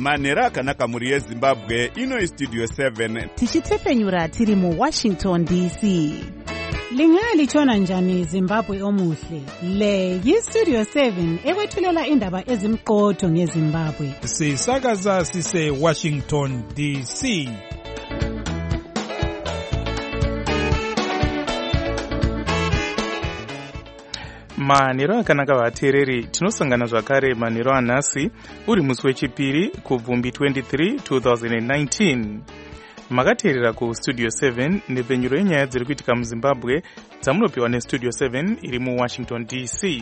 manhero akanaka mhuri yezimbabwe. Ino Studio 7 tichitefenyura tiri muWashington DC. Lingalitshona njani Zimbabwe omuhle? Le yiStudio 7 ekwethulela indaba ezimqotho ngeZimbabwe. Sisakaza sise Washington DC. Manhero akanaka vateereri, tinosangana zvakare manhero anhasi uri musi wechipiri kubvumbi 23 2019. Makateerera kuStudio 7 nepfenyuro yenyaya dziri kuitika muZimbabwe dzamunopiwa neStudio 7 iri muWashington DC.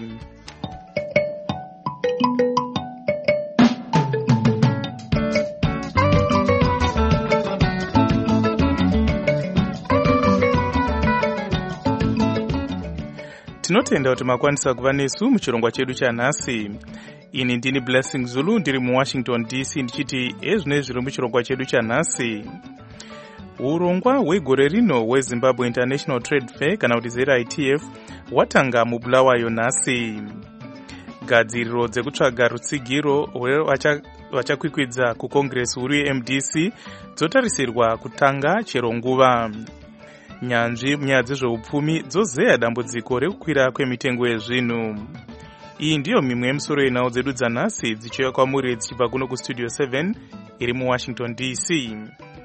Tinotenda kuti makwanisa kuva nesu muchirongwa chedu chanhasi. Ini ndini Blessing Zulu ndiri muWashington DC ndichiti ezvino zviri muchirongwa chedu chanhasi. Urongwa hwegore rino hweZimbabwe International Trade Fair kana kuti ZITF watanga muBulawayo nhasi. Gadziriro dzekutsvaga rutsigiro vachakwikwidza kuCongress huru yeMDC dzotarisirwa kutanga chero nguva. Nyanzvi munyaya dzezveupfumi dzozeya dambudziko rekukwira kwemitengo yezvinhu. Iyi ndiyo mimwe yemisoro yenhau dzedu dzanhasi dzichiuya kwamuri dzichibva kuno kuStudio 7 iri muWashington DC.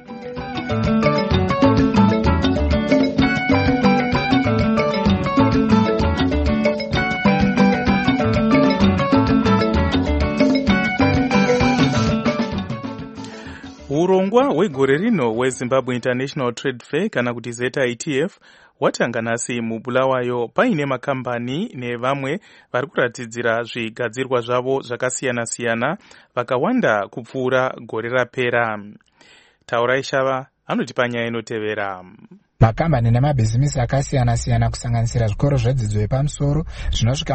Urongwa hwegore rino hweZimbabwe International Trade Fair kana kuti ZITF watanga nhasi muBulawayo paine makambani nevamwe vari kuratidzira zvigadzirwa zvavo zvakasiyana-siyana vakawanda kupfuura gore rapera. Taurai Shava anotipa nyaya inotevera. Makambani nemabhizimisi akasiyana-siyana kusanganisira zvikoro zvedzidzo yepamusoro zvinosvika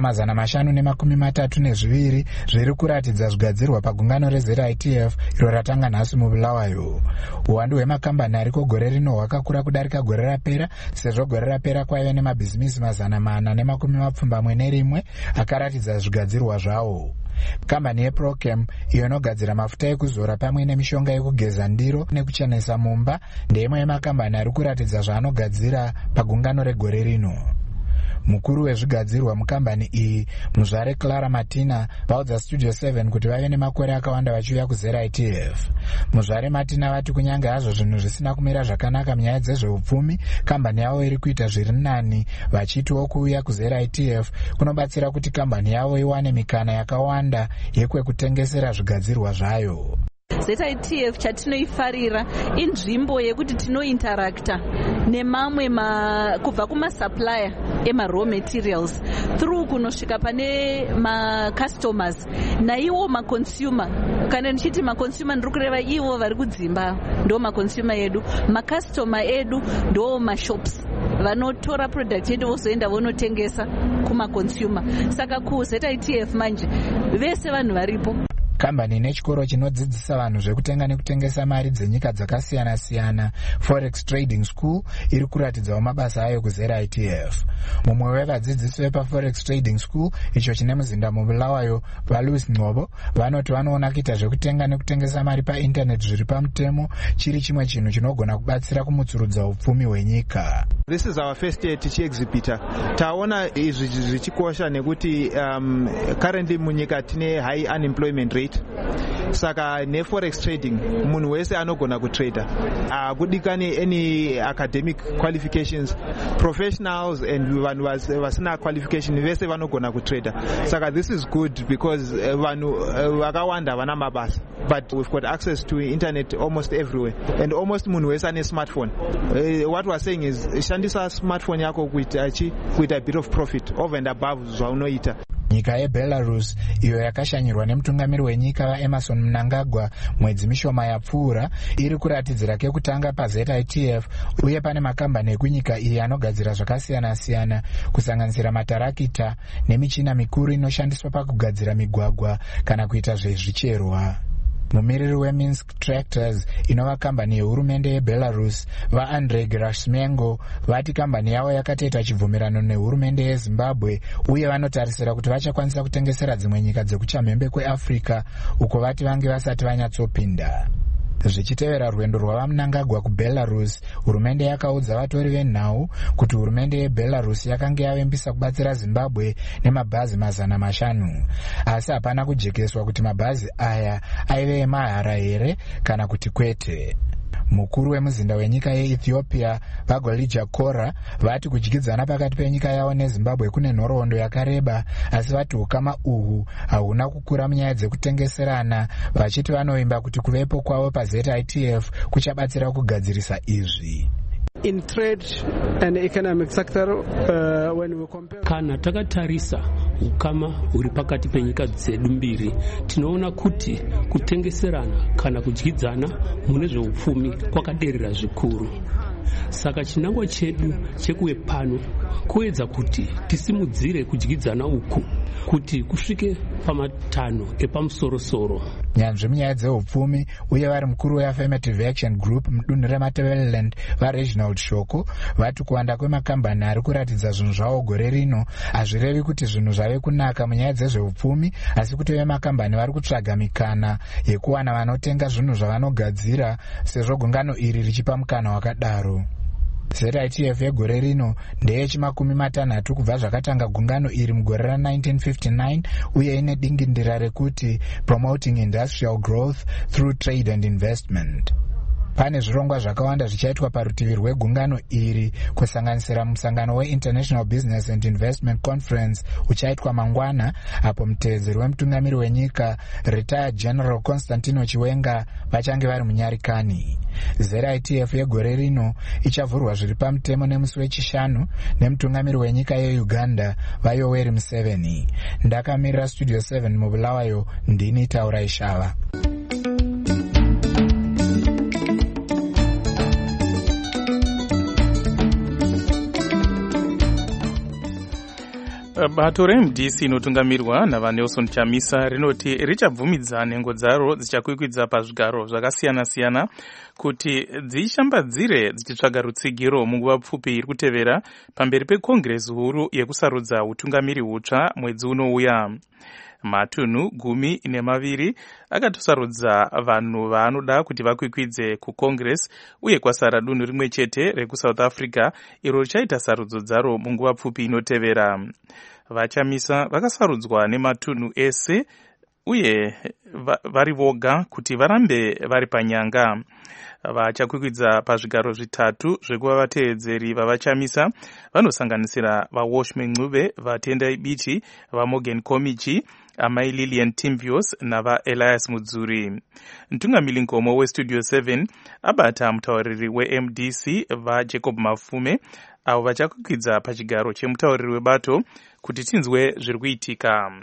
532 zviri kuratidza zvigadzirwa pagungano reZITF iro ratanga nhasi muBulawayo. Uwandu hwemakambani ariko gore rino hwakakura kudarika gore rapera, sezvo gore rapera kwaive nemabhizimisi 421 akaratidza zvigadzirwa zvawo. Kambani yeProchem iyo inogadzira mafuta ekuzora pamwe nemishonga yekugeza ndiro nekuchenesa mumba ndeimwe yemakambani ari kuratidza zvaanogadzira pagungano regore rino. Mukuru wezvigadzirwa mukambani iyi, muzvare Clara Martina, vaudza Studio 7 kuti vave nemakore akawanda vachiuya kuZITF. Muzvare Martina vati kunyange hazvo zvinhu zvisina kumira zvakanaka munyaya dzezveupfumi, kambani yavo iri kuita zviri nani, vachitiwo kuuya kuZITF kunobatsira kuti kambani yavo iwane mikana yakawanda yekwekutengesera zvigadzirwa zvayo. ZITF chatinoifarira inzvimbo yekuti tinointerakta nemamwe kubva kumasupplier ema-raw materials through kunosvika pane ma-customers naiwo ma-consumer. Kana ndichiti ma-consumer ndiri kureva ivo vari kudzimba ndo ma-consumer edu, ma-customer edu ndo ma-shops vanotora product yedu vozoenda vonotengesa kuma-consumer. Saka kuZITF manje vese vanhu varipo. Kambani nechikoro chinodzidzisa vanhu zvekutenga nekutengesa mari dzenyika dzakasiyana-siyana, Forex Trading School, iri kuratidzawo mabasa ayo kuZITF. Mumwe wevadzidzisi vepaForex Trading School, icho chine muzinda muBulawayo, vaLouis Ngcobo, vanoti vanoona kuita zvekutenga nekutengesa mari painternet zviri pamutemo chiri chimwe chinhu chinogona kubatsira kumutsurudza upfumi hwenyika. This is our first year tichi-exhibitor. Taona izvi zvichikosha nekuti currently munyika tine high unemployment rate. Saka neforex trading munhu wese anogona kutrader. Kudikani any academic qualifications, professionals and vanhu vasina qualification vese vanogona kutrader. Saka this is good because vanhu vakawanda vana mabasa, but we've got access to internet almost everywhere and almost munhu wese ane smartphone. What we're saying is shandisa smartphone yako kuita a bit of profit over and above zvaunoita. Nyika yeBelarus iyo yakashanyirwa nemutungamiri wenyika vaEmerson Mnangagwa mwedzi mishoma yapfuura iri kuratidzira kekutanga paZITF, uye pane makambani ekunyika iyi anogadzira zvakasiyana-siyana kusanganisira matarakita nemichina mikuru inoshandiswa pakugadzira migwagwa kana kuita zvezvicherwa. Mumiriri weMinsk Tractors inova kambani yehurumende yeBelarus vaAndrei Gerasimenko vati kambani yavo yakatoita chibvumirano nehurumende yeZimbabwe uye vanotarisira kuti vachakwanisa kutengesera dzimwe nyika dzekuchamhembe kweAfrica uko vati vange vasati vanyatsopinda. Zvichitevera rwendo rwavaMnangagwa kuBelarus, hurumende yakaudza vatori venhau kuti hurumende yeBelarus yakanga yavembisa kubatsira Zimbabwe nemabhazi 500, asi hapana kujekeswa kuti mabhazi aya aive emahara here kana kuti kwete. Mukuru wemuzinda wenyika yeEthiopia vaGolija Kora vati kudyidzana pakati penyika yavo neZimbabwe kune nhoroondo yakareba, asi vati ukama uhu hauna kukura munyaya dzekutengeserana, vachiti vanovimba kuti kuvepo kwavo paZITF kuchabatsira kugadzirisa izvi. In trade and economic sector, when we compare... Kana takatarisa ukama huri pakati penyika dzedu mbiri, tinoona kuti kutengeserana kana kudyidzana mune zveupfumi kwakaderera zvikuru. Saka chinangwa chedu chekuwe pano kuedza kuti tisimudzire kudyidzana uku kuti kusvike pamatano epamusoro-soro. Nyanzvi munyaya dzeupfumi uye vari mukuru weAffirmative Action Group mudunhu reMatabeleland vaReginald Shoko vati kuwanda kwemakambani ari kuratidza zvinhu zvavo gore rino hazvirevi kuti zvinhu zvave kunaka munyaya dzezveupfumi, asi kuti vemakambani vari kutsvaga mikana yekuwana vanotenga zvinhu zvavanogadzira, sezvo gungano iri richipa mukana wakadaro. ZITF yegore rino ndeye-60 kubva zvakatanga gungano iri mugore ra1959 uye ine dingindira rekuti Promoting Industrial Growth Through Trade and Investment. Pane zvirongwa zvakawanda zvichaitwa parutivi rwegungano iri, kusanganisira musangano weInternational Business and Investment Conference uchaitwa mangwana, apo muteedzeri wemutungamiri wenyika Retired General Constantino Chiwenga vachange vari munyarikani. ZITF yegore rino ichavhurwa zviri pamutemo nemusi wechishanu nemutungamiri wenyika yeUganda vaYoweri Museveni. Ndakamirira Studio 7 muBulawayo, ndini Taurai Shava. Bato reMDC inotungamirwa navaNelson Chamisa rinoti richabvumidza nhengo dzaro dzichakwikwidza pazvigaro zvakasiyana-siyana kuti dzishambadzire dzichitsvaga rutsigiro munguva pfupi iri kutevera pamberi pekongresi huru yekusarudza utungamiri hutsva mwedzi unouya. Matunhu 12 akatosarudza vanhu vaanoda kuti vakwikwidze kucongress uye kwasara dunhu rimwe chete rekuSouth Africa iro richaita sarudzo dzaro munguva pfupi inotevera. Vachamisa vakasarudzwa nematunhu ese uye vari voga kuti varambe vari panyanga. Vachakwikwidza pazvigaro 3 zvekuva vateedzeri vavachamisa vanosanganisira vaWashman Ncube, vaTendai Biti, vaMorgan Komichi, amai Lillian Timvios navaElias Mudzuri. Mtungamiri nkomo weStudio 7 abata mutauriri weMDC vaJacob Mafume avo vachakwikwidza pachigaro chemutauriri webato kuti tinzwe zviri kuitika.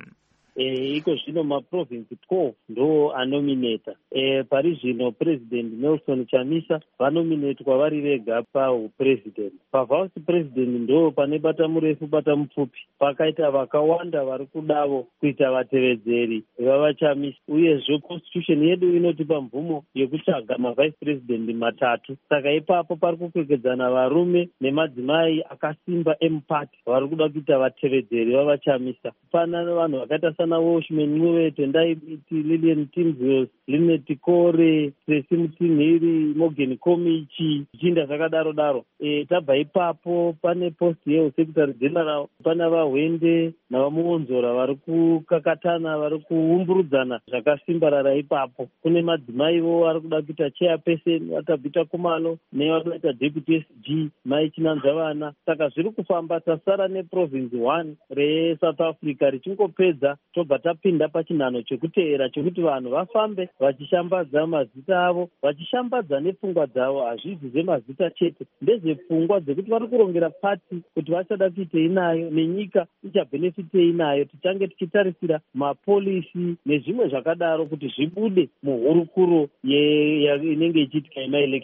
Iko zvino maprovinsi 12 ndo anomineta. Pari zvino President Nelson Chamisa vanominetwa vari vega paupresident. Pavice president ndo pane bata murefu bata mupfupi. Pakaita vakawanda vari kudavo kuita vatevedzeri vavachamisa. Uyezve constitution yedu inotipa mvumo yekutsvaga mavice president 3. Saka ipapo pari kukwekedzana varume nemadzimai akasimba emupati vari kuda kuita vatevedzeri vavachamisa. Pana vanhu vakaita naWashman Ncube, Tendai Biti, Lillian Timvios, Linet Kore, Tracy Mutinhiri, Morgan Komichi, zvichinda zvakadaro-daro. Tabva ipapo pane post yeSecretary General, pana vaHwende navamuonzora vari kukakatana, vari kuumburudzana zvakasimbarara ipapo. Kune madzimaivo vari kuda kuita chairperson vakabvita kumano nevanoita deputy SG mai Chinanzavana. Saka zviri kufamba, tasara neprovince 1 reSouth Africa richingopedza tobva tapinda pachinhano chekuteera chekuti vanhu vafambe vachishambadza mazita avo, vachishambadza nepfungwa dzavo. Hazvisi zvemazita chete, ndezvepfungwa dzekuti vari kurongera pati kuti vachada kuitei nayo nenyika ichabhenefitei nayo. Tichange tichitarisira mapolisi nezvimwe zvakadaro kuti zvibude muhurukuro inenge ichiitika yemaelections.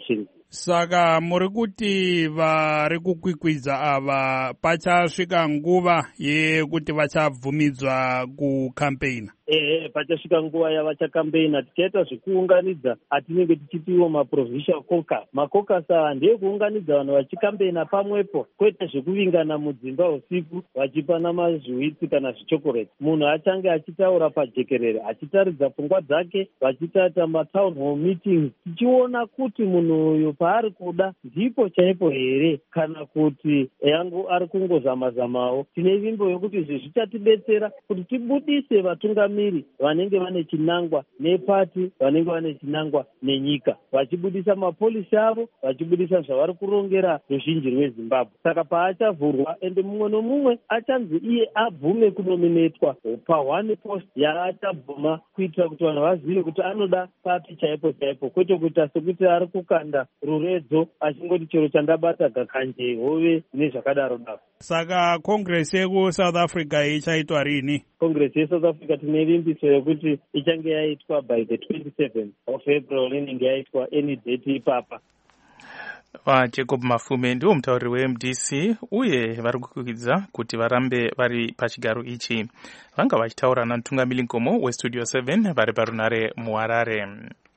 Saka muri kuti vari kukwikwidza ava pachasvika nguva yekuti vachabvumidzwa kukampeina? Pachasvika nguva yavachakampeina tichaita zvekuunganidza atinenge tichitiwo maprovincial caucus. Macaucus aya ndeyekuunganidza vanhu vachikampeina pamwepo, kwete zvekuvingana mudzimba usiku vachipana mazviwitsi kana zvichokoreti. Munhu achange achitaura pajekerere, achitaridza pfungwa dzake, vachitaita matown hall meetings, tichiona kuti munhu uyu paari kuda ndipo chaipo here kana kuti yangu ari kungozama-zamawo. Tine vimbo yokuti izvi zvichatidetsera kuti tibudise vatungamiri vanenge vane chinangwa nepati, vanenge vane chinangwa nenyika, vachibudisa mapolisi avo, vachibudisa zvavari kurongera ruzhinji rweZimbabwe. Saka paachavhurwa ende mumwe nomumwe achanzi iye abvume kunominetwa pa1 post yaachabvuma, kuitira kuti vanhu vazive kuti anoda papi chaipo chaipo, kwete kuita sekuti ari kukanda ruredzo achingoti chero chandabata gakanje hove nezvakadaro daro. Saka Congress yeku-South Africa ichaitwa rini? Congress yeSouth Africa tine vimbiso yokuti ichange yaitwa by the 27th of April, inenge yaitwa any date ipapa. Jacob Mafume ndiwo mutauriri weMDC uye vari kukwidza kuti varambe vari pachigaro ichi. Vanga vachitaura namutungamiri nkomo weStudio 7 vari parunare muHarare.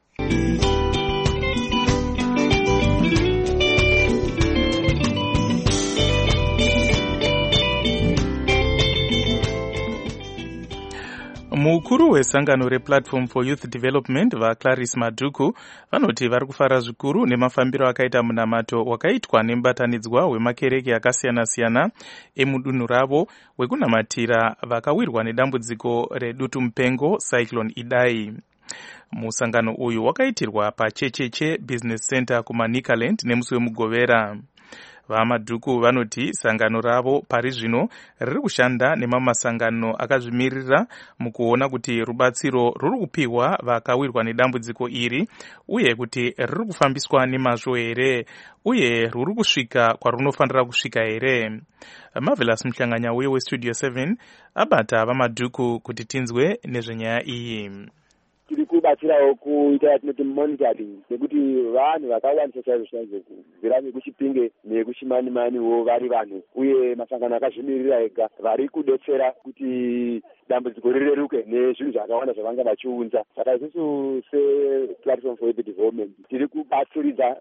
Mukuru wesangano rePlatform for Youth Development vaClarice Madhuku vanoti vari kufara zvikuru nemafambiro akaita munamato wakaitwa nemubatanidzwa wemakereke akasiyana-siyana emudunhu ravo wekunamatira vakawirwa nedambudziko redutu mupengo Cyclone Idai. Musangano uyu wakaitirwa paChecheche Business Center kuManicaland nemusi wemugovera. VaMadhuku vanoti sangano ravo pari zvino riri kushanda nemamasangano akazvimirira mukuona kuti rubatsiro ruri kupiwa vakawirwa nedambudziko iri uye kuti riri kufambiswa nemazvo here uye ruri kusvika kwarunofanira kusvika here. Marvelous Mhlanganya uye weStudio 7 abata VaMadhuku kuti tinzwe nezvenyaya iyi. Tiri kubatsirawo kuita tinoti monitoring nekuti vanhu vakawandisa chaizvo kubvira nekuChipinge nekuChimanimaniwo vari vanhu uye masangano akazvimirira ega vari kudetsera kuti dambudziko rireruke nezvinhu zvakawanda zvavanga vachiunza. Saka isusu sePlatform for Youth Development tiri kubatsiridza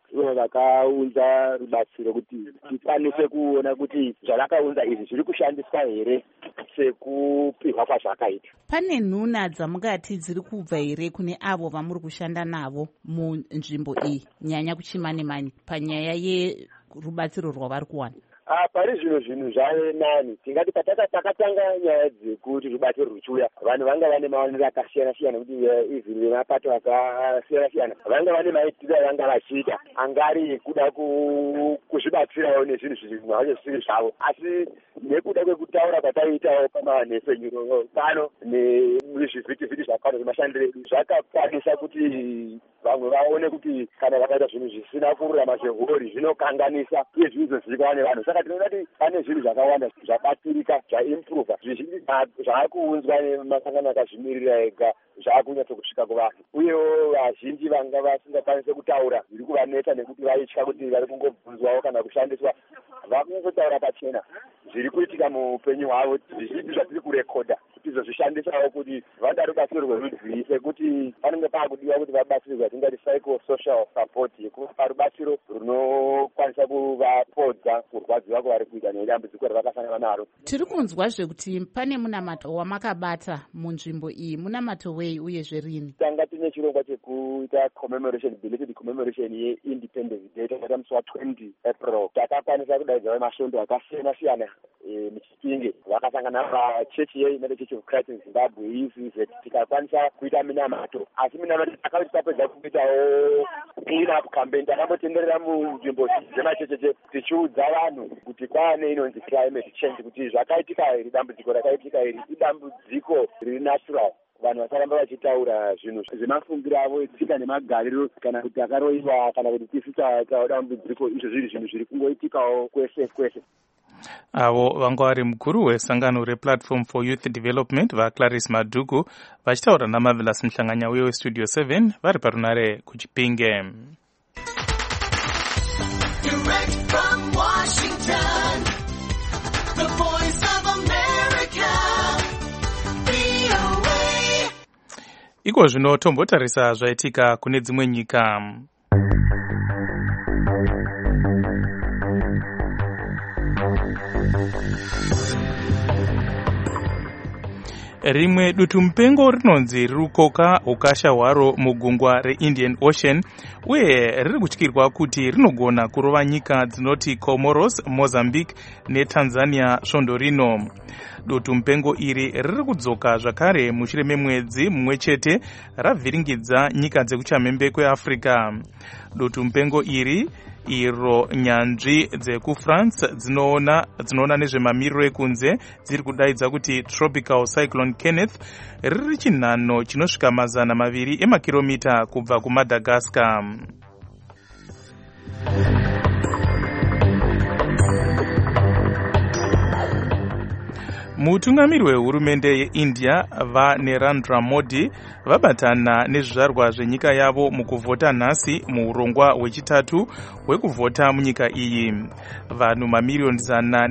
vakaunza rubatsiro kuti tikwanise kuona kuti zvavakaunza izvi zviri kushandiswa here sekupihwa kwazvakaita. Pane nhuna dzamungati dziri kubva here kune avo vamuri kushanda navo munzvimbo iyi, nyanya kuChimanimani, panyaya yerubatsiro rwavari kuwana? Pari zvino zvinhu zvave nani. Tingati patakatanga nyaya dzekuti rubatsiro ruchiuya, vanhu vanga vane maonero akasiyana-siyana kuti izvi nemapato akasiyana-siyana vanga vane maitiro avanga vachiita angari kuda kuzvibatsirawo nezvinhu zvimwe zvisiri zvavo, asi nekuda kwekutaura kwataitawo pamanhefenyuro pano nezvivhitivhiti zvakawanda zvemashandiro edu zvakakwanisa kuti vamwe vaone kuti kana vakaita zvinhu zvisina kururama zvehori zvinokanganisa uye zvinhu zvizivikanwa nevanhu. Saka tinoona kuti pane zvinhu zvakawanda zvabatsirika zvaimprova, zvizhinji zvaakuunzwa nemasangano akazvimirira ega zvaakunyatso kusvika kuvanhu, uyewo vazhinji vanga vasingakwanise kutaura zviri kuvanetsa nekuti vaitya kuti vari kungobvunzwawo kana kushandiswa, vakungotaura pachena zviri kuitika muupenyu hwavo, zvizhinji zvatiri kurekodha kuti izvo zvishandisawo kuti vada rubatsiro rwerudzi sekuti panenge paakudiwa kuti vabatsirirwa tingati psychosocial support yekupa rubatsiro runokwanisa kuvapodza kurwadziwa kwavari kuita nedambudziko ravakasangana naro. Tiri kunzwazve kuti pane munamato wamakabata munzvimbo iyi, munamato wei uyezve rini? Tanga tine chirongwa chekuita commemoration, belated commemoration yeIndependence Day takaita musi wa20 April. Takakwanisa kudaidza masvondo akasiyana-siyana muChipinge, vakasangana pachechi yeUnited Church of Christ in Zimbabwe ECZ, tikakwanisa kuita minamato, asi minamato takati tapedza kuitawo clean up campaign. Takambotenderera munzvimbo dzemachecheche tichiudza vanhu kuti kwaane inonzi climate change, kuti zvakaitika iri dambudziko rakaitika iri idambudziko riri natural. Vanhu vasaramba vachitaura zvinhu zvemafungiro avo, tsika nemagariro, kana kuti akaroiwa, kana kuti tisu taitawo dambudziko. Izvo zviri zvinhu zviri kungoitikawo kwese kwese. Avo vanga vari mukuru wesangano rePlatform for Youth Development vaClarice Madhuku vachitaura naMarvelous Mhlanganya uye weStudio 7 vari parunare kuChipinge. Direct from Washington, the Voice of America, VOA. Iko zvino tombotarisa zvaitika kune dzimwe nyika. Rimwe dutu mupengo rinonzi rirukoka ukasha hwaro mugungwa reIndian Ocean uye riri kutyirwa kuti rinogona kurova nyika dzinoti Comoros, Mozambique neTanzania svondo rino. Dutu mupengo iri riri kudzoka zvakare mushure memwedzi mumwe chete ravhiringidza nyika dzekuchamhembe kweAfrica. Dutu mupengo iri iro nyanzvi dzekufrance dzinoona nezvemamiriro ekunze dziri kudaidza kuti tropical cyclone Kenneth riri chinhano chinosvika 200 emakiromita kubva kuMadagascar. Mutungamiri wehurumende yeIndia vaNarendra Modi vabatana nezvizvarwa zvenyika yavo mukuvhota nhasi muurongwa hwechitatu hwekuvhota munyika iyi. Vanhu mamiliyoni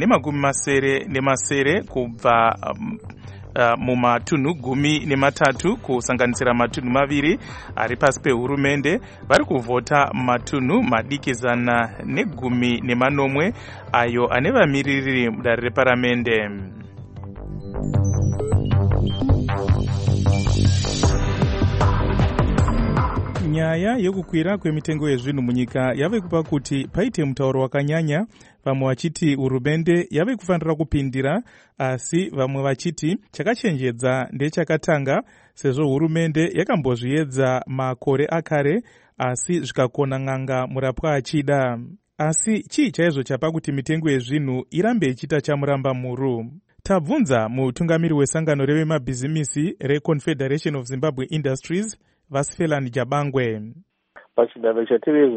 130 kubva mumatunhu 13 kusanganisira matunhu 2 ari pasi pehurumende vari kuvhota matunhu madiki 110 ayo ane vamiririri mudare reparamende. Nyaya yekukwira kwemitengo yezvinhu munyika yave kupa kuti paite mutauro wakanyanya, vamwe vachiti hurumende yave kufanira kupindira, asi vamwe vachiti chakachenjedza ndechakatanga sezvo hurumende yakambozviedza makore akare asi zvikakona n'anga murapwa achida. Asi chii chaizvo chapa kuti mitengo yezvinhu irambe ichiita chamuramba muru? Tabvunza mutungamiri wesangano revemabhizimisi reConfederation of Zimbabwe Industries Vasifelani Jabangwe. Pachindanho chatiri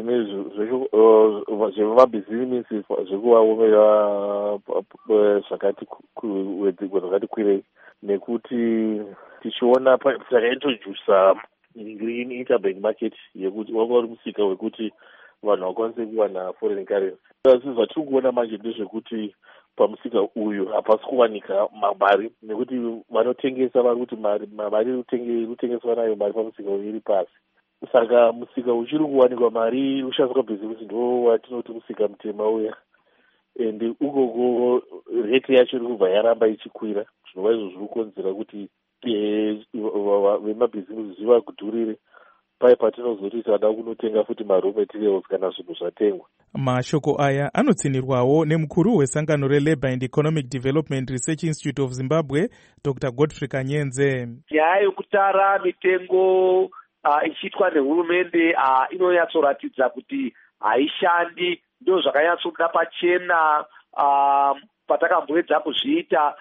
zvemabhizimisi zvekuvaomera zvakati kwirei nekuti tichiona takaintrodusa green interbank market yekuti wanga uri musika wekuti vanhu vakwanise kuwana foreign currency. Asi zvatiri kuona manje ndezvekuti pamusika uyu hapasi kuwanika mabari nekuti vanotengesa vari kuti mari utengeswa nayo mari pamusika uyu iri pasi. Saka musika uchiri kuwanikwa mari ushandiswa bhizimisi ndo watinoti musika mutema uya. Ende ukoko rate yacho iri kubva yaramba ichikwira zvinova izvo zviri kukonzera kuti vemabhizimisi zviva kudhurire. Pai patinozoti tada kunotenga futi raw materials kana zvinhu zvatengwa. Mashoko aya anotsinirwawo nemukuru wesangano reLabour and Economic Development Research Institute of Zimbabwe, Dr. Godfrey Kanyenze. Nyaya yekutara mitengo ichiitwa nehurumende inonyatsoratidza kuti haishandi, ndo zvakanyatsobuda pachena patakamboedza kuzviita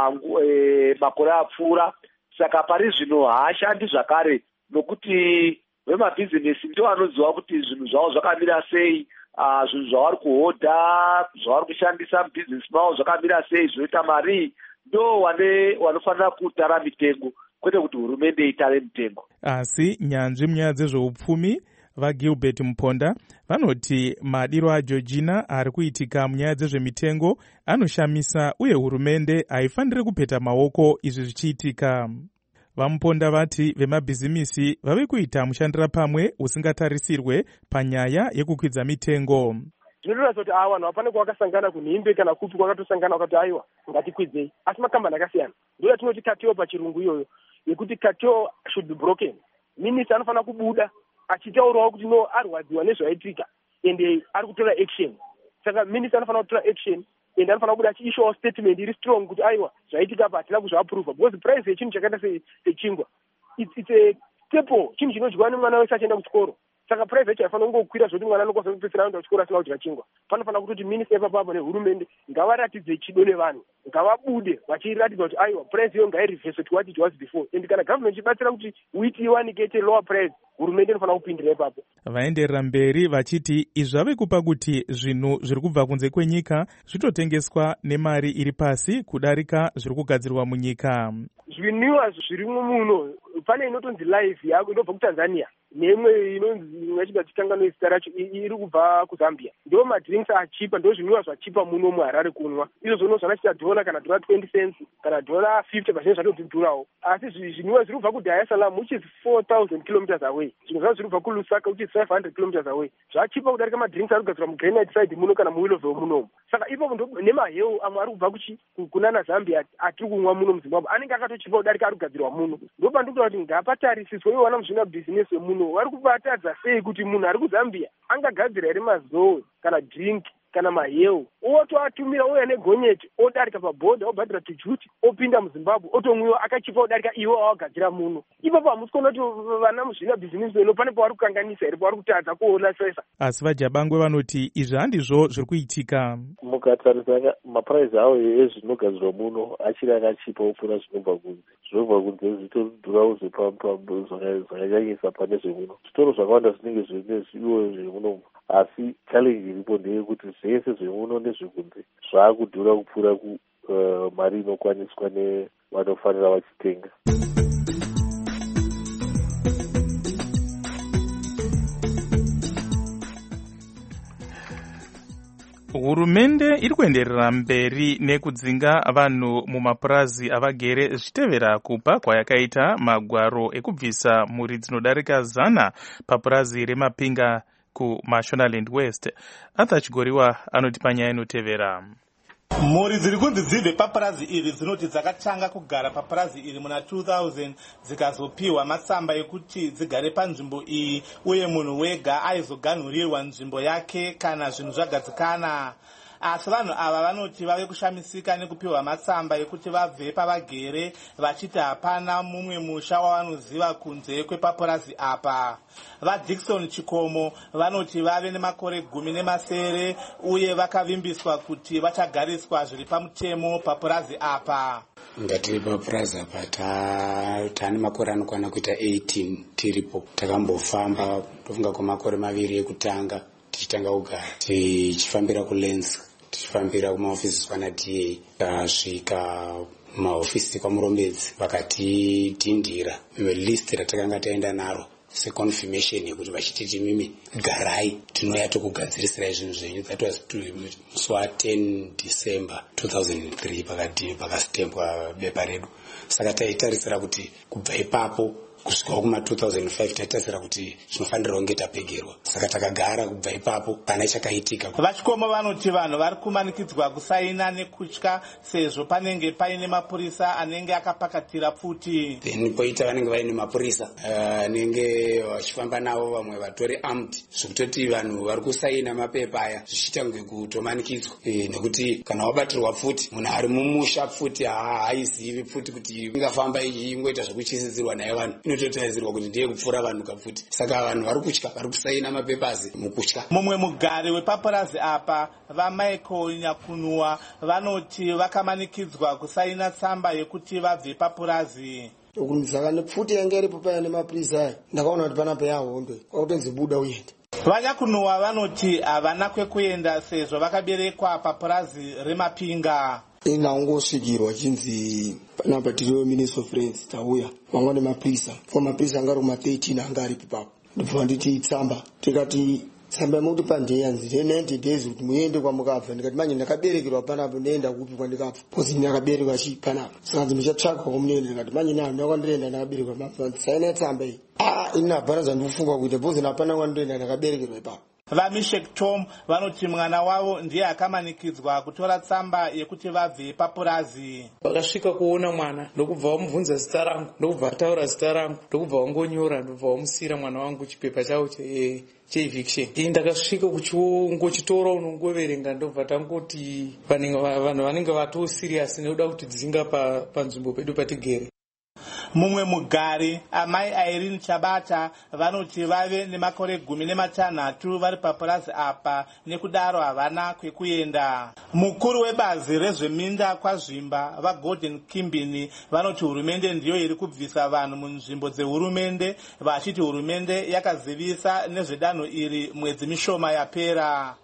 makore apfuura. Saka pari zvino haashandi zvakare nokuti vemabhizinesi ndo vanoziva kuti zvinhu zvavo zvakamira sei, zvinhu zvavari kuhodha, zvavari kushandisa mubhizinesi mavo zvakamira sei, zvinoita mari, ndo vanofanira kutara mitengo, kwete kuti hurumende itare mitengo. Asi nyanzvi munyaya dzezveupfumi vaGilbert Muponda vanoti madiro aJeorgina ari kuitika munyaya dzezvemitengo anoshamisa uye hurumende haifaniri kupeta maoko izvi zvichiitika. Vamuponda vati vemabhizimisi vave kuita mushandira pamwe usingatarisirwe panyaya yekukwidza mitengo. Zvinoratidza kuti vanhu hapana kwavakasangana kunhimbe kana kupi kwakatosangana wakati aiwa ngatikwidzei, asi makambani akasiyana. Ndio yatinoti cartel pachirungu iyoyo yekuti cartel should be broken. Minista anofanira kubuda achitaurawo kuti no arwadziwa nezvaitika ende ari kutora action. Saka minista anofanira kutora action ende anofanira kubuda achiishawo statement iri strong kuti aiwa zvaitika apa hatina kuzviapprova because price yechinhu chakaita sechingwa it's a staple, chinhu chinodyiwa nemwana wese achienda kuchikoro. Saka price yacho haifanira kungokwira zvoti mwana anokwanisa kupedzisira aenda kuchikoro asina kudya chingwa. Panofanira kutoti minista ipapo nehurumende ngavaratidze chido nevanhu, ngavabude vachiratidza kuti aiwa price iyo ngairivheswe to what it was before. And kana government ichibatsira kuti wheat iwanike at a lower price, hurumende inofanira kupindira ipapo. Vaenderera mberi vachiti izvi zvave kupa kuti zvinhu zviri kubva kunze kwenyika zvitotengeswa nemari iri pasi kudarika zviri kugadzirwa munyika. Zvinwiwa zvirimwo muno pane inotonzi live yako inobva kuTanzania neimwe inonzi imwe yachigadzikanga nezita racho iri kubva kuzambia. Ndo madrinks achipa, ndo zvinwiwa zvachipa muno muHarare kunwa. Izvo zvachiita $1 kana $20 cents kana $50 pazvinenge zvatodhurawo. Asi zvinwiwa zviri kubva kuDar es Salaam which is 4,000 kilometers away. Zvimwe zvacho zviri kubva kuLusaka which is 500 kilometers away. Zvachipa kudarika madrinks ari kugadzirwa muGranite side muno kana muWillowville muno. Saka ipapo ndo nemahewu amwe ari kubva kunana Zambia atiri kumwa muno muZimbabwe anenge akatochipa kudarika ari kugadzirwa muno. Ndo pandikuti kuti ngapatarisiswe iwo wana muzvina business wemuno vari kubatadza sei kuti munhu ari kuZambia angagadzira here mazowe kana drink kana mahewu otoatumira ouya negonyeti odarika pabhodha obhadhira tujuti opinda muZimbabwe otomwiwa akachipa kudarika iwo awagadzira muno. Ipapo hamusi kuona kuti vana muzvina bhizinesi weno pane pavari kukanganisa here pavari kutadza kuona sesa. Asi vaJabangwe vanoti izvi handizvo zviri kuitika. Mukatarisa mapuraizi awo ezvinogadzirwa muno achiri akachipa kupfuura zvinobva kunze. Zvinobva kunze zvitodhurawo zvakanyanyisa pane zvemuno. Zvitoro zvakawanda zvinenge zvine zviwo zvemuno. Asi challenge iripo ndeyekuti zvese zvemuno nezvekunze zvaakudhura kupfuura mari inokwaniswa nevanofanira vachitenga. Hurumende iri kuenderera mberi nekudzinga vanhu mumapurazi avagere zvichitevera kupa kwayakaita magwaro ekubvisa mhuri dzinodarika 100 papurazi reMapinga kuMashonaland West. Arthur Chigoriwa anoti panyaya inotevera. Mhuri dziri kunzi dzibve papurazi iri dzinoti dzakatanga kugara papurazi iri muna 2000 dzikazopiwa matsamba ekuti dzigare panzvimbo iyi uye munhu wega aizoganhurirwa nzvimbo yake kana zvinhu zvagadzikana. Asi vanhu ava vanoti vave kushamisika nekupiwa matsamba ekuti vabve pavagere vachiti hapana mumwe musha wavanoziva kunze kwepapurazi apa. VaDickson Chikomo vanoti vave nemakore 10 uye vakavimbiswa kuti vachagariswa zviri pamutemo papurazi apa. Ngatiri papurazi apa tane makore anokwana kuita 18 tiripo. Takambofamba tofunga kwamakore 2 ekutanga tichitanga kugara tichifambira kuLens tichifambira kumaofisi kwana DA tasvika mahofisi kwaMurombedzi vakatitindira list ratakanga taenda naro seconfirmation yekuti vachititi mimi garai tinouya tokugadzirisira zvinhu zvenyu. That was musi wa10 December 2003 pakastempwa bepa redu. Saka taitarisira kuti kubva ipapo kusvika kuma 2005 taitarisira kuti zvinofanira kunge tapegerwa. Saka takagara kubva ipapo pana chakaitika. VaChikomo vanoti vanhu vari kumanikidzwa kusaina nekutya sezvo panenge paine mapurisa anenge akapakatira pfuti. Then poita vanenge vaine mapurisa anenge vachifamba navo vamwe vatori armed zvokutoti vanhu vari kusaina mapepa aya zvichiita kunge kutomanikidzwa nekuti kana wabatirwa pfuti munhu ari mumusha pfuti haizivi pfuti kuti ingafamba ingoita zvekuchisidzirwa naye vanhu inototadzirwa kuti ndiye kupfuura vanhu kapfuti. Saka vanhu vari kutya vari kusaina mapepazi mukutya. Mumwe mugari wepapurazi apa vaMichael Nyakunua vanoti vakamanikidzwa kusaina tsamba yekuti vabve papurazi. Ukunzaka nepfuti yanga iripo paya nemapurisa aya ndakaona kuti panapa yahondo kwakutonzi buda uende. VaNyakunua vanoti havana kwekuenda sezvo vakaberekwa papurazi reMapinga. Ingangosvikirwa chinzi panapa tiriwo Ministry of Friends tauya vamwe nemapurisa mapurisa anga ari kuma 13 anga aripo papo ndibva nditi tsamba tikati tsamba yemuti pandeya nzi 90 days kuti muende kwamukabva. Ndikati manje ndakaberekerwa panapo ndoenda kupi kwandikabva kozi ndakaberekwa chi panapo. Saka ndichatsvaka kwamunoenda. Ndikati manje nani ndakandienda ndakaberekwa panapo saina tsamba iyi ina bharaza ndikufunga kuita bozi napana kwandoenda ndakaberekerwa ipapo. VaMishek Tom vanoti mwana wavo ndiye akamanikidzwa kutora tsamba yekuti vabve papurazi. Vakasvika kuona mwana ndokubva vamubvunza zita rangu ndokubva ataura zita rangu ndokubva vangonyora ndobva vamusiyira mwana wangu chipepa chavo cheeviction. Ndakasvika kuchingotoro unongoverenga ndobva tangoti vanhu vanenge vatosiriasi nekuda kuti dzinga panzvimbo pedu patigere. Mumwe mugari amai Irene Chabata vanoti vave nemakore 16 vari papurazi apa nekudaro havana kwekuenda. Mukuru webazi rezveminda kwaZvimba vaGordon Kimbini vanoti hurumende ndiyo iri kubvisa vanhu munzvimbo dzehurumende vachiti hurumende yakazivisa nezvedanho iri mwedzi mishoma yapera.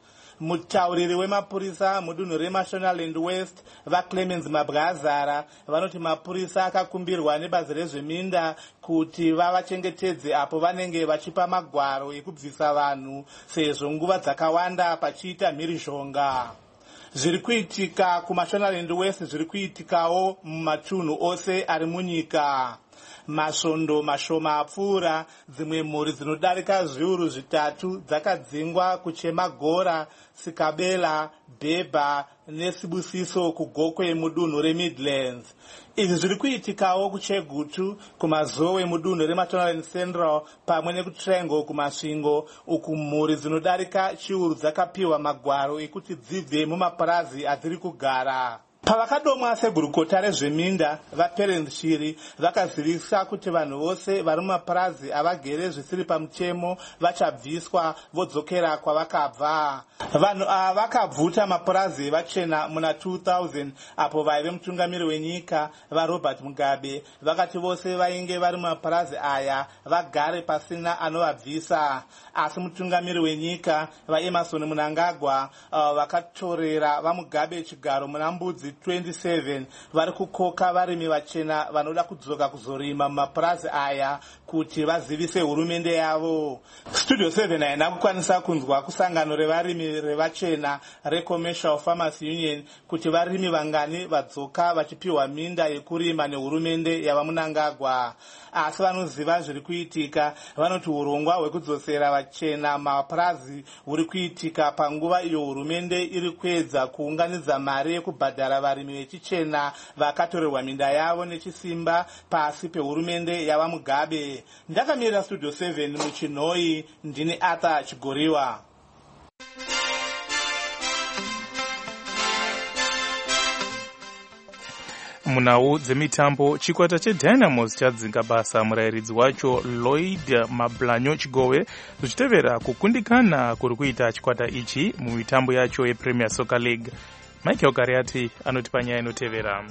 mutauriri wemapurisa mudunhu remashonaland west vaclemens mabwazara vanoti mapurisa akakumbirwa nebazi rezveminda kuti vavachengetedze apo vanenge vachipa magwaro ekubvisa vanhu sezvo nguva dzakawanda pachiita mhirizhonga. Zviri kuitika kumashonaland west zviri kuitikawo mumatunhu ose ari munyika. Masvondo mashoma apfuura, dzimwe mhuri dzinodarika zviuru zvitatu dzakadzingwa kuchemagora, Sikabela, Bhebha neSibusiso kugokwe mudunhu reMidlands. Izvi zviri kuitikawo kuChegutu, kumazowe mudunhu reMashonaland Central pamwe nekuTriangle kumasvingo, uku mhuri dzinodarika chiuru dzakapiwa magwaro ekuti dzibve mumapurazi adziri kugara. Pavakadomwa segurukota rezveminda, vaPerentshiri vakazivisa kuti vanhu vose vari mumapurazi avagere zvisiri pamutemo vachabviswa vodzokera kwavakabva. Vanhu ava vakabvuta mapurazi vachena muna 2000 apo vaive mutungamiri wenyika vaRobert Mugabe vakati vose vainge vari mumapurazi aya vagare pasina anovabvisa. Asi mutungamiri wenyika vaEmerson Mnangagwa vakatorera vaMugabe chigaro muna Mbudzi 27 vari kukoka varimi vachena vanoda kudzoka kuzorima mumapurazi aya kuti vazivise hurumende yavo. Studio 7 haina kukwanisa kunzwa kusangano revarimi revachena reCommercial Farmers Union kuti varimi vangani vadzoka vachipiwa minda yekurima nehurumende yavaMnangagwa. Asi vanoziva zviri kuitika vanoti urongwa hwekudzosera vachena mapurazi huri kuitika panguva iyo hurumende iri kuedza kuunganidza mari yekubhadhara varimi vechichena vakatorerwa minda yavo nechisimba pasi pehurumende yavaMugabe. Ndakamirira Studio 7 muChinhoi, ndini Arthur Chigoriwa. Munhau dzemitambo, chikwata cheDynamos chadzinga basa murayiridzi wacho Lloyd Mablanyo Chigowe zvichitevera kukundikana kuri kuita chikwata ichi mumitambo yacho yePremier Soccer League. Michael Kariati anoti panyaya inotevera.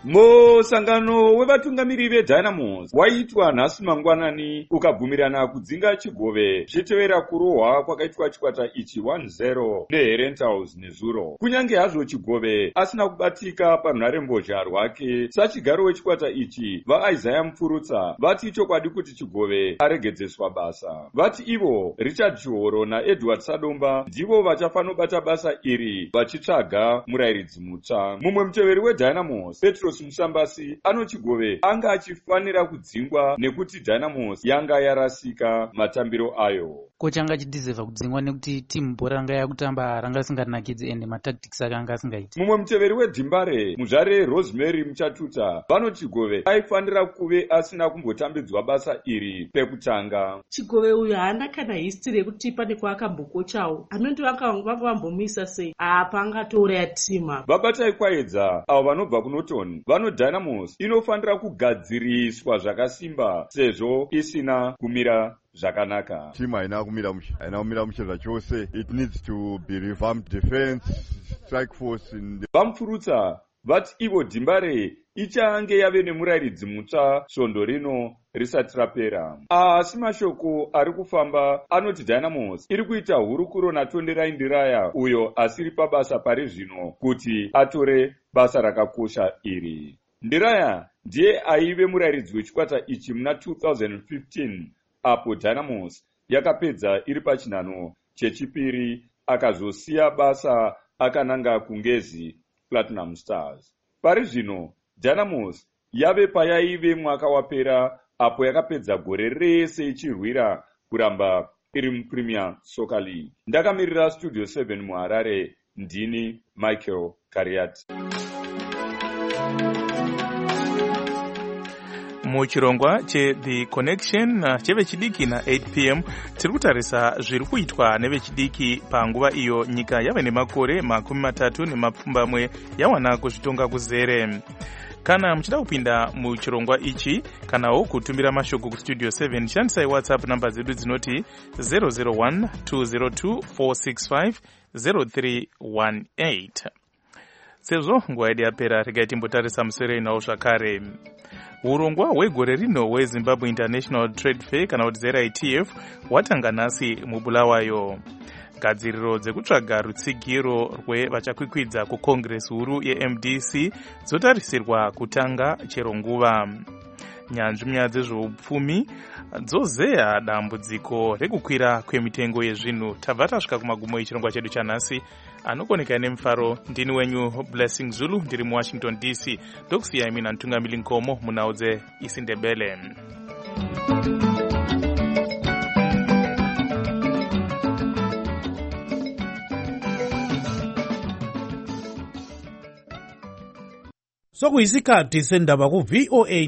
Musangano wevatungamiri veDynamos waitwa nhasi mangwanani ukabvumirana kudzinga Chigowe zvichitevera kurohwa kwakaitwa chikwata ichi 1-0 neHerentals nezuro. Kunyange hazvo Chigowe asina kubatika parunharembozha rwake sachigaro wechikwata ichi, vaIsaiah Mupfurutsa vati chokwadi kuti Chigowe aregedzeswa basa. Vati ivo Richard Chihoro naEdward Sadomba ndivo vachafanobata basa iri vachitsvaga murayiridzi mutsva. Mumwe muteveri weDynamos Petros Musambasi anoti Chigowe anga achifanira kudzingwa nekuti Dynamos yanga yarasika matambiro ayo. Kocha anga achidhizevha kudzingwa nekuti timu bhora ranga yakutamba ranga risinganakidzi ende matactics akanga asingaiti. Mumwe muteveri weDhimbare muzvare Rosemary Muchatuta vanoti Chigowe aifanira kuve asina kumbotambidzwa basa iri pekutanga. Chigowe uyu haana kana history yekuti pane kwaakambokochawo anoti vakavambomuisa sei apa angatouraya timu. Vabatai kwaedza avo vanobva kuNorton vano Dynamos inofanira kugadziriswa zvakasimba sezvo isina kumira zvakanaka. Timu haina kumira mushe zvachose. It needs to be revamped defense, strike force. Vamupfurutsa vati ivo Dhimbare ichange yave nemurayiridzi mutsva svondo rino risati rapera. Asi mashoko ari kufamba anoti Dynamos iri kuita hurukuro naTonderai Ndiraya uyo asiri pabasa pari zvino kuti atore basa rakakosha iri. Ndiraya ndiye aive murayiridzi wechikwata ichi muna 2015 apo Dynamos yakapedza iri pachinhano chechipiri akazosiya basa akananga kuNgezi Platinum Stars. Pari zvino Dynamos yave payaive mwaka wapera apo yakapedza gore rese ichirwira kuramba iri muPremier Soccer League. Ndakamirira Studio 7 muHarare, ndini Michael Kariati. Muchirongwa cheThe Connection chevechidiki na8 p.m. tiri kutarisa zviri kuitwa nevechidiki panguva iyo nyika yave nemakore 30 yawana kuzvitonga kuzere. Kana muchida kupinda muchirongwa ichi kanawo kutumira mashoko kuStudio 7 shandisai WhatsApp namba zedu dzinoti 001 202 465 0318. Sezvo nguva yedu yapera, regai timbotarisa musere inawo zvakare. Urongwa hwegore rino hweZimbabwe International Trade Fair kana kuti ZITF watanga nhasi muBulawayo. gadziriro dzekutsvaga rutsigiro rwevachakwikwidza kukongresi huru yeMDC dzotarisirwa kutanga chero nguva. Nyanzvi munyaya dzezveupfumi dzozeya dambudziko rekukwira kwemitengo yezvinhu. Tabva tasvika kumagumo echirongwa chedu chanhasi. Anokoneka nemufaro ndini wenyu Blessing Zulu ndiri muWashington DC. Ndokusiyai mina Ntungamili Nkomo munhau dzeIsiNdebele. Sokuyisikhathi sendaba ku VOA